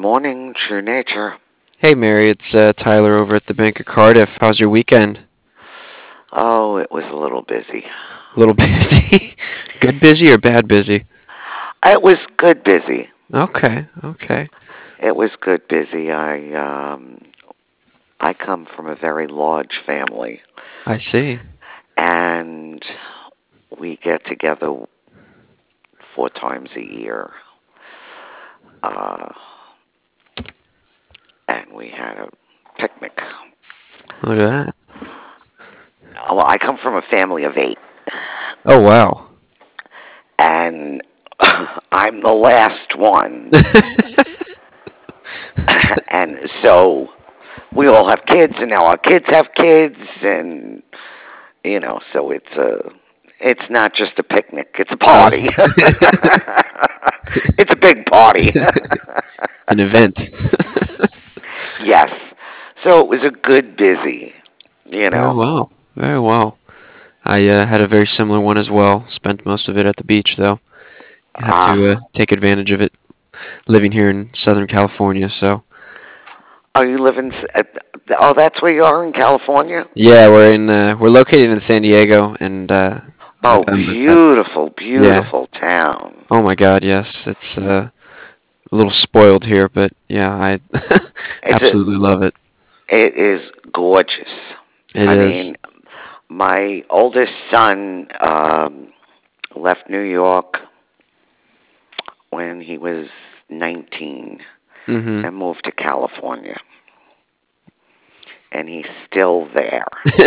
morning, True Nature. Hey Mary, it's Tyler over at the Bank of Cardiff. How's your weekend? Oh, it was a little busy. A little busy? Good busy or bad busy? It was good busy. Okay, okay. It was good busy. I come from a very large family, I see. and we get together 4 times a year. Uh, and we had a picnic. Look at that. Well, I come from a family of 8, Oh wow. and I'm the last one. And so we all have kids, and now our kids have kids, and so it's not just a picnic; it's a Uh, party. It's a big party. an event. Yes. So it was a good busy, you Very know. well. Very well. I had a very similar one as well. Spent most of it at the beach though. You have to Ah, take advantage of it living here in Southern California, so. oh, you live in? Oh, that's where you are in California. Yeah, we're located in San Diego and Oh, beautiful, yeah. beautiful town. Oh my God, yes. It's a little spoiled here, but yeah, I It's a, absolutely love it. it is gorgeous. It I is. mean, my oldest son left New York when he was 19 Mhm. and moved to California, and he's still there.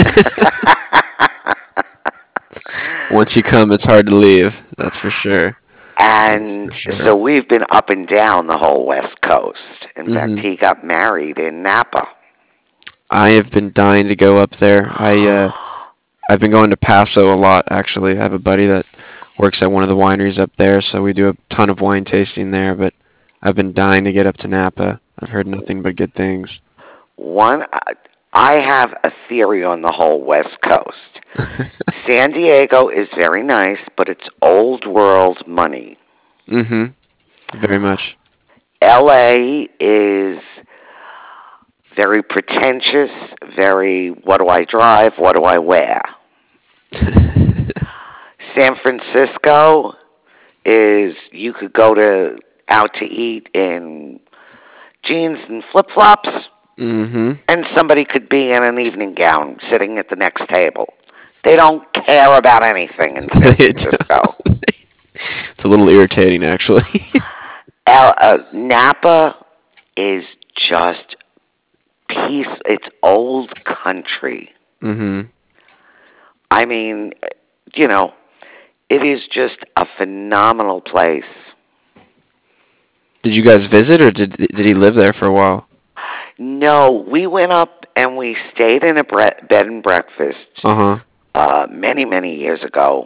Once you come, it's hard to leave. That's for sure. That's for And sure. so we've been up and down the whole West Coast. In fact, Mhm. he got married in Napa. I have been dying to go up there. I've been going to Paso a lot actually. I have a buddy that works at one of the wineries up there, so we do a ton of wine tasting there, but I've been dying to get up to Napa. I've heard nothing but good things. One, I have a theory on the whole West Coast. San Diego is very nice, but it's old world money. Mhm. Very much. LA is very pretentious, very what do I drive, what do I wear. San Francisco is you could go to out to eat in jeans and flip flops, Mhm. and somebody could be in an evening gown sitting at the next table. They don't care about anything in San Francisco. It's a little irritating, actually. Napa is just peace. It's old country. Mhm. I mean, you know, it is just a phenomenal place. Did you guys visit, or did he live there for a while? No, we went up and we stayed in a bed and breakfast Uh huh. many, many years ago,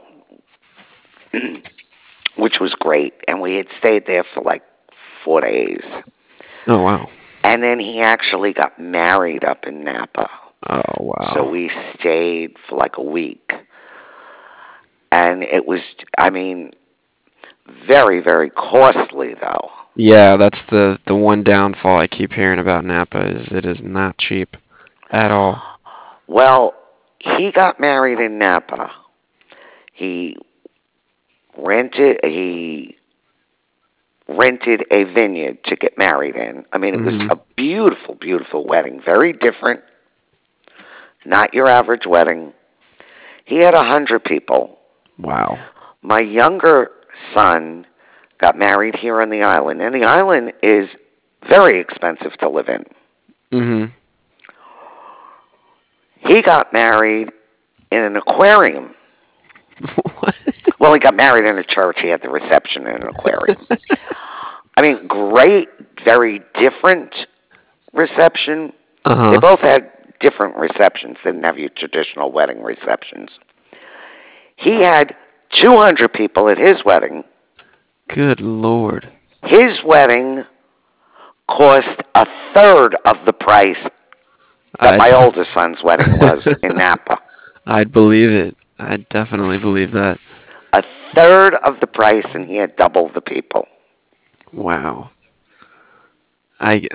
which was great. And we had stayed there for like 4 days. Oh wow. And then he actually got married up in Napa. Oh So wow. we stayed for like a week. And it was, I mean, very, very costly though. Yeah, that's the one downfall I keep hearing about Napa is it is not cheap at all. Well, he got married in Napa. He he rented a vineyard to get married in. I mean, it was Mhm. a beautiful, beautiful wedding. Very different, not your average wedding. He had 100 people. Wow. My younger son got married here on the island, and the island is very expensive to live in. Mhm. He got married in an aquarium. What? Well, he got married in a church. He had the reception in an aquarium. I mean, great, very different reception. Uh They huh. both had different receptions. They didn't have your traditional wedding receptions. He had 200 people at his wedding. Good Lord. His wedding cost a third of the price that I'd my oldest son's wedding was in Napa. I'd believe it. I'd definitely believe that. A third of the price, and he had double the people. Wow. I,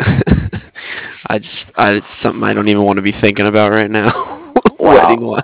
it's something I don't even want to be thinking about right now. Wedding Well, one.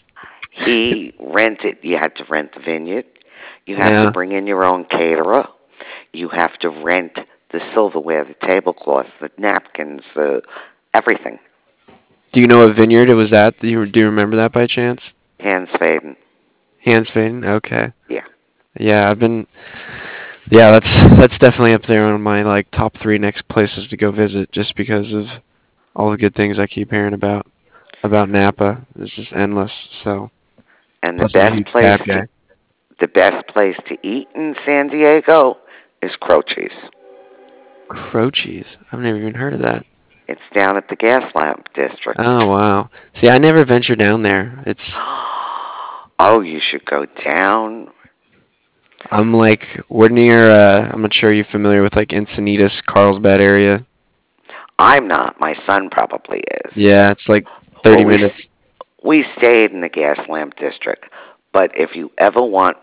you had to rent the vineyard. You have to Yeah. bring in your own caterer. You have to rent the silverware, the tablecloth, the napkins, the everything. Do you know what vineyard it was at? Do you remember that by chance? Hands fading. Hansfading. Okay. Yeah. Yeah, I've been. Yeah, that's definitely up there on my like top three next places to go visit, just because of all the good things I keep hearing about Napa. It's just endless. So And plus I'm a huge cab guy. the best place to eat in San Diego is Croce's. Croce's. I've never even heard of that. It's down at the Gas Lamp District. Oh wow. See, I never venture down there. It's Oh, you should go down. I'm like we're near. I'm not sure you're familiar with like Encinitas, Carlsbad area. I'm not. My son probably is. Yeah, it's like Well, 30 minutes. we stayed in the Gas Lamp District. But if you ever want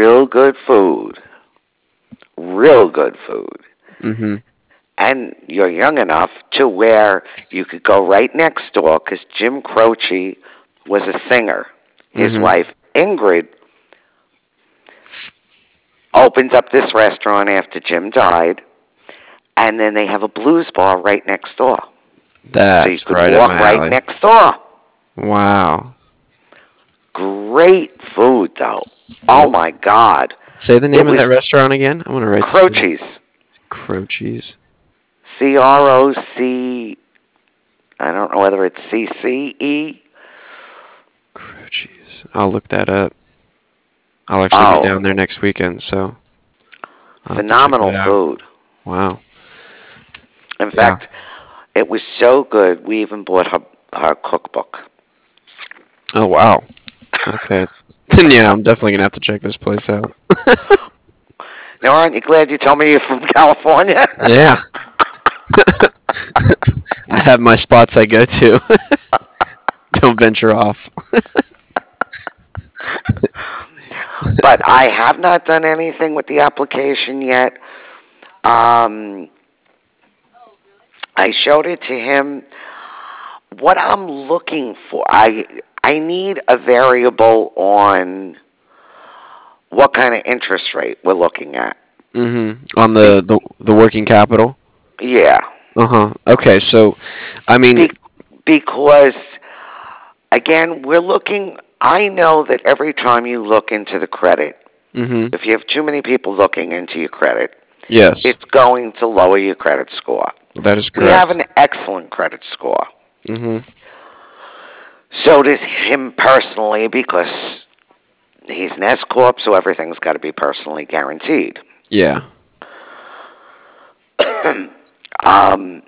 real good food, Mhm. and you're young enough to where you could go right next door, because Jim Croce was a singer. His Mhm. wife, Ingrid, opens up this restaurant after Jim died, and then they have a blues bar right next door. So you That's could right up my walk right alley. next door. Wow. Great food, though. Oh What? my God. Say the It name of that was restaurant again. I want to write this down. Croce's. Croce's. CROC. I don't know whether it's CCE. Croce's. I'll look that up. I'll actually be Oh, down there next weekend, so I'll have to check phenomenal that out. food. Wow. In Yeah. fact, it was so good, we even bought her cookbook. Oh wow. Okay. Then yeah, I'm definitely gonna have to check this place out. Now, aren't you glad you told me you're from California? Yeah. I have my spots I go to. Don't venture off. But I have not done anything with the application yet. Um, I showed it to him. What I'm looking for, I need a variable on what kind of interest rate we're looking at. On Be, the working capital. yeah, Uh-huh. Okay, so I mean, be, because again, we're looking. I know that every time you look into the credit, mhm. if you have too many people looking into your credit, Yes. it's going to lower your credit score. That is We have correct. an excellent credit score. Mhm. So does him personally because he's an S corp, so everything's got to be personally guaranteed. Yeah. um,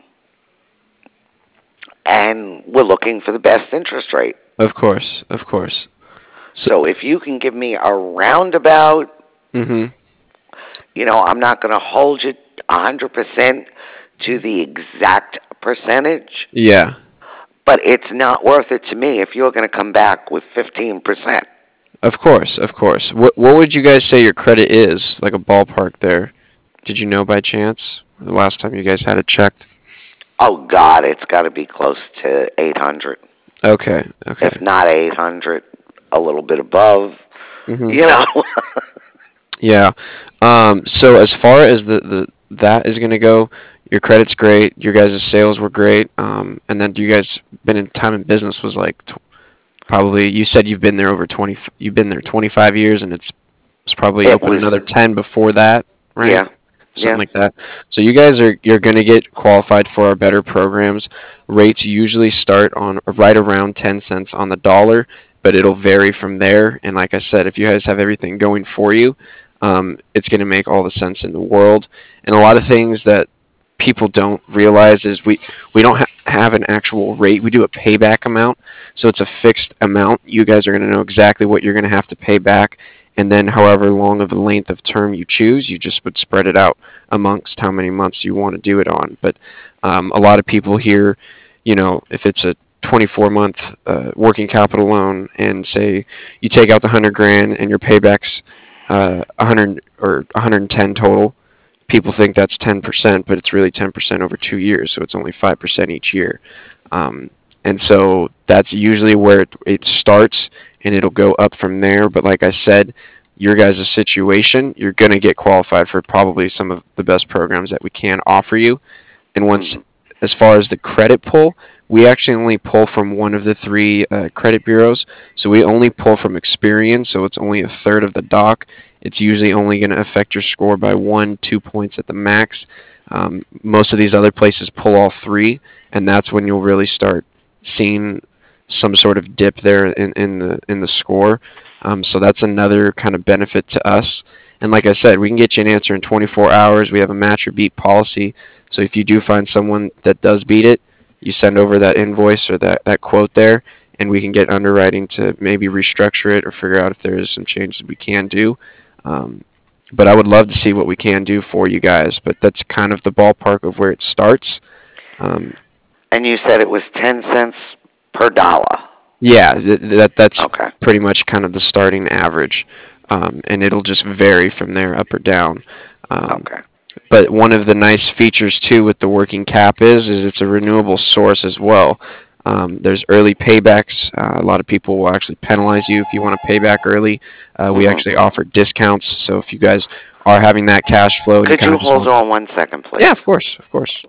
and we're looking for the best interest rate. Of course. Of course. So, So if you can give me a roundabout, mhm. I'm not going to hold you 100% to the exact percentage, Yeah. but it's not worth it to me if you're going to come back with 15%. Of course. Of course. What would you guys say your credit is? Like a ballpark there. Did you know by chance the last time you guys had it checked? Oh God, it's got to be close to 800. Okay. Okay. If not 800, a little bit above, Mhm. you know. Yeah. So as far as the that is gonna go, your credit's great. Your guys' sales were great. And then you guys been in time in business was like probably you said you've been there over 20. You've been there 25 years, and it's probably It open was, another 10 before that, right? yeah, Something yeah. like that. So you guys you're gonna get qualified for our better programs. Rates usually start on right around 10 cents on the dollar, but it'll vary from there. And like I said, if you guys have everything going for you, it's gonna make all the sense in the world. And a lot of things that people don't realize is we don't have an actual rate. We do a payback amount, so it's a fixed amount. You guys are going to know exactly what you're going to have to pay back, and then however long of a length of term you choose, you just would spread it out amongst how many months you want to do it on. But a lot of people here, if it's a 24-month working capital loan, and say you take out the 100 grand and your paybacks 100 or 110 total, people think that's 10%, but it's really 10% over 2 years, so it's only 5% each year. Um, and so that's usually where it starts, and it'll go up from there. But like I said, your guys' situation, you're going to get qualified for probably some of the best programs that we can offer you. And once, Hmm. as far as the credit pull, we actually only pull from one of the three credit bureaus. So we only pull from Experian, so it's only a third of the doc. It's usually only going to affect your score by 1, 2 points at the max. Most of these other places pull all three, and that's when you'll really start seeing some sort of dip there in the score. So that's another kind of benefit to us. And like I said, we can get you an answer in 24 hours. We have a match or beat policy. So if you do find someone that does beat it, you send over that invoice or that quote there, and we can get underwriting to maybe restructure it or figure out if there is some changes we can do. Um, but I would love to see what we can do for you guys. But that's kind of the ballpark of where it starts. Um, And you said it was 10 cents per dollar. yeah, that's Okay. pretty much kind of the starting average, and it'll just vary from there up or down. Um, Okay. But one of the nice features too with the working cap is it's a renewable source as well. There's early paybacks. A lot of people will actually penalize you if you want to pay back early. We Hmm. actually offer discounts. So if you guys are having that cash flow and you Could kind you of just hold want, on 1 second, yeah, please? of course, of course.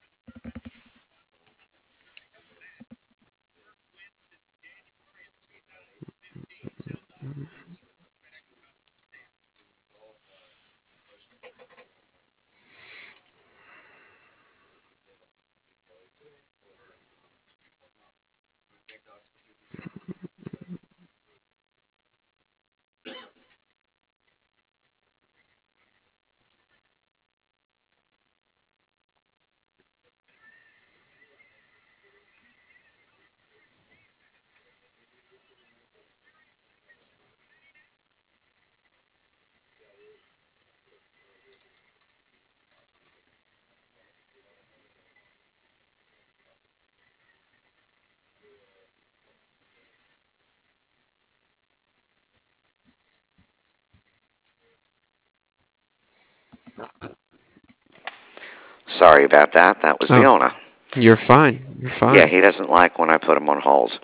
Sorry about that. That was the Oh, owner. you're fine. You're Yeah, fine. he doesn't like when I put him on hold.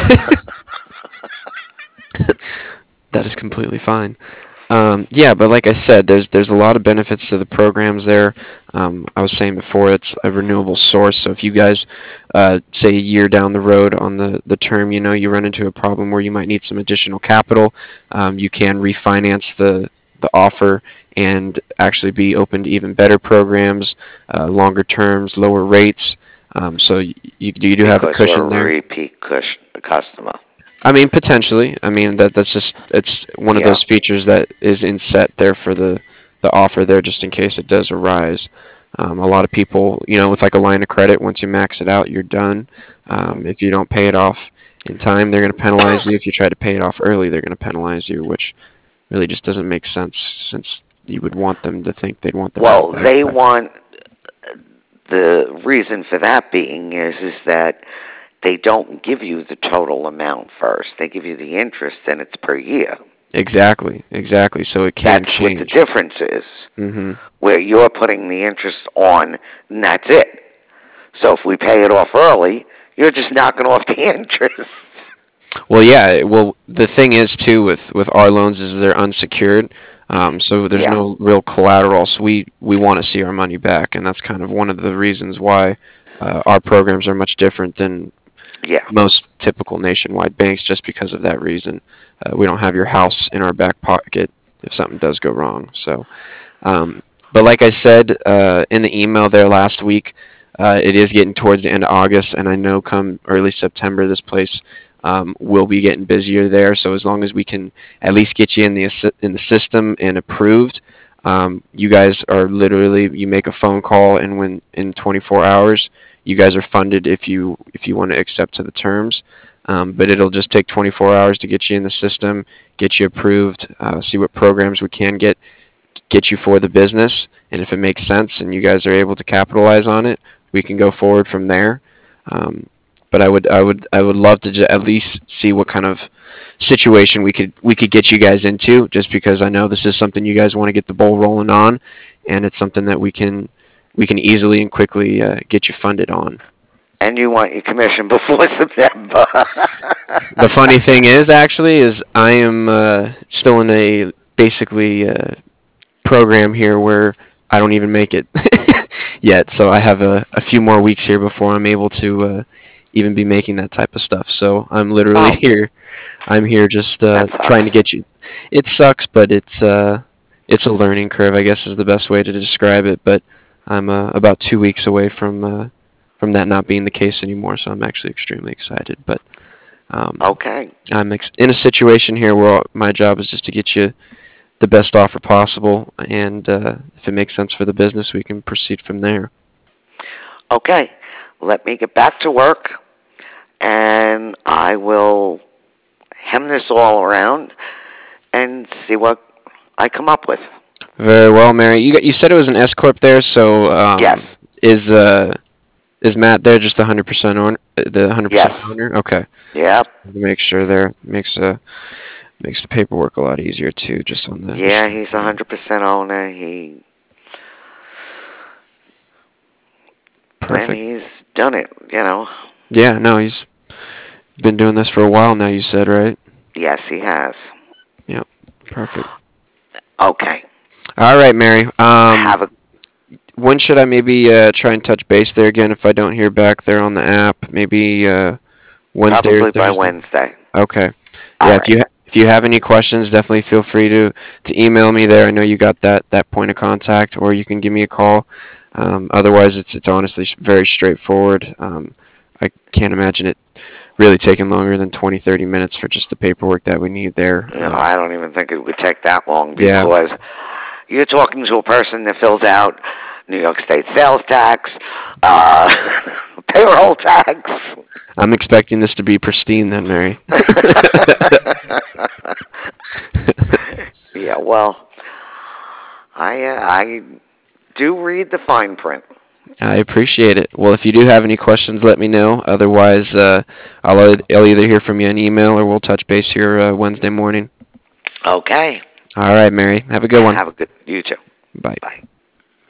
That is completely fine. Yeah, but like I said, there's a lot of benefits to the programs there. I was saying before, it's a renewable source. So if you guys, say a year down the road on the term, you run into a problem where you might need some additional capital, you can refinance the offer and actually be open to even better programs, longer terms, lower rates. So you do have a Because we're cushion a there. repeat customer. I mean, potentially. I mean, that's just it's one of Yeah. those features that is in set there for the offer there, just in case it does arise. A lot of people, with like a line of credit, once you max it out, you're done. Hmm. If you don't pay it off in time, they're going to penalize you. If you try to pay it off early, they're going to penalize you, which really just doesn't make sense since you would want them to think they'd want the money Well, back. they But want the reason for that being is that they don't give you the total amount first. They give you the interest, and it's per year. exactly, exactly. So it can That's what the change. difference is. Hmm. Where you're putting the interest on, and that's it. So if we pay it off early, you're just knocking off the interest. Well, yeah. Well, the thing is too with our loans is they're unsecured, so there's Yeah, no real collateral. So we want to see our money back, and that's kind of one of the reasons why our programs are much different than yeah. most typical nationwide banks, just because of that reason. We don't have your house in our back pocket if something does go wrong. So, um, but like I said in the email there last week, it is getting towards the end of August, and I know come early September, this place will be getting busier there. So as long as we can at least get you in the system and approved, you guys are literally you make a phone call, and when in 24 hours, you guys are funded if you want to accept to the terms. But it'll just take 24 hours to get you in the system, get you approved, see what programs we can get you for the business, and if it makes sense and you guys are able to capitalize on it, we can go forward from there. Um, but I would love to at least see what kind of situation we could get you guys into, just because I know this is something you guys want to get the ball rolling on, and it's something that we can easily and quickly get you funded on. And you want your commission before September. The funny thing is, actually, is I am still in a basically program here where I don't even make it yet. So I have a few more weeks here before I'm able to even be making that type of stuff. So I'm literally Oh, here. I'm here just that trying to sucks. get you. It sucks, but it's a learning curve, I guess is the best way to describe it. But I'm about 2 weeks away from that not being the case anymore. So I'm actually extremely excited. But um, Okay. in a situation here where my job is just to get you the best offer possible, and if it makes sense for the business, we can proceed from there. Okay. Let me get back to work, and I will hem this all around and see what I come up with. Very well, Mary. You said it was an S corp there, so Yes. is is Matt there just the 100% owner, the 100% Yes. owner? Okay, Yep. to make sure there makes the paperwork a lot easier too, just on the Yeah, he's a restriction there. 100% owner. And Perfect. he's done it. Yeah, no, he's been doing this for a while now. You said right? Yes, he has. Yep. Perfect. Okay. All right, Mary. Have a When should I maybe try and touch base there again if I don't hear back there on the app? Maybe Wednesday or Probably by Thursday. Wednesday. Okay. All Yeah. right. If you have any questions, definitely feel free to email me there. I know you got that point of contact, or you can give me a call. Otherwise, it's honestly very straightforward. I can't imagine it really taking longer than 20-30 minutes for just the paperwork that we need there. I don't even think it would take that long Yeah, because you're talking to a person that fills out New York State sales tax, uh, payroll tax. I'm expecting this to be pristine then, Mary. Yeah, well, I do read the fine print. I appreciate it. Well, if you do have any questions, let me know. Otherwise, I'll either hear from you an email or we'll touch base here Wednesday morning. Okay. All right, Mary. Have a good one. Have a good you too. Bye. Bye.